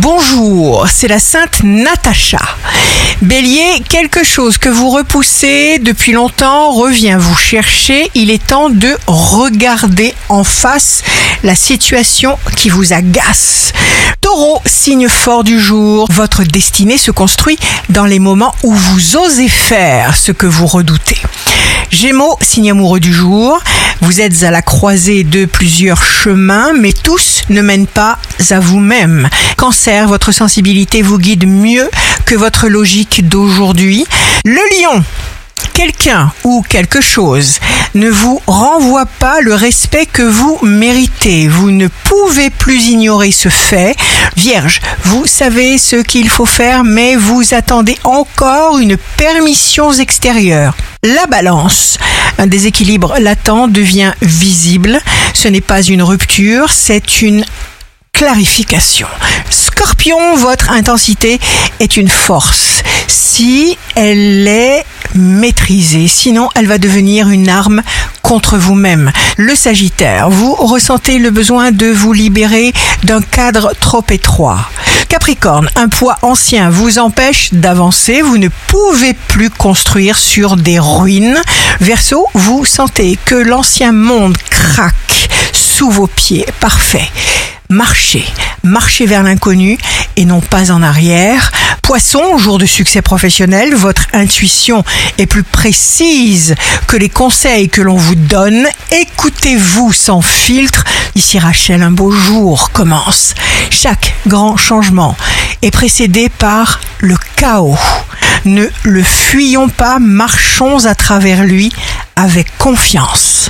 Bonjour, c'est la Sainte Natacha. Bélier, quelque chose que vous repoussez depuis longtemps revient vous chercher. Il est temps de regarder en face la situation qui vous agace. Taureau, signe fort du jour, votre destinée se construit dans les moments où vous osez faire ce que vous redoutez. Gémeaux, signe amoureux du jour, vous êtes à la croisée de plusieurs chemins, mais tous ne mènent pas à vous-même. Cancer, votre sensibilité vous guide mieux que votre logique d'aujourd'hui. Le lion, quelqu'un ou quelque chose ne vous renvoie pas le respect que vous méritez. Vous ne pouvez plus ignorer ce fait. Vierge, vous savez ce qu'il faut faire, mais vous attendez encore une permission extérieure. La balance, un déséquilibre latent devient visible. Ce n'est pas une rupture, c'est une clarification. Scorpion, votre intensité est une force si elle est maîtrisée, sinon elle va devenir une arme contre vous-même. Le Sagittaire, vous ressentez le besoin de vous libérer d'un cadre trop étroit. Capricorne, un poids ancien vous empêche d'avancer, vous ne pouvez plus construire sur des ruines. Verseau, vous sentez que l'ancien monde craque sous vos pieds. Parfait. Marchez vers l'inconnu et non pas en arrière. Poisson, jour de succès professionnel, votre intuition est plus précise que les conseils que l'on vous donne. Écoutez-vous sans filtre. Ici Rachel, un beau jour commence. Chaque grand changement est précédé par le chaos. Ne le fuyons pas, marchons à travers lui avec confiance.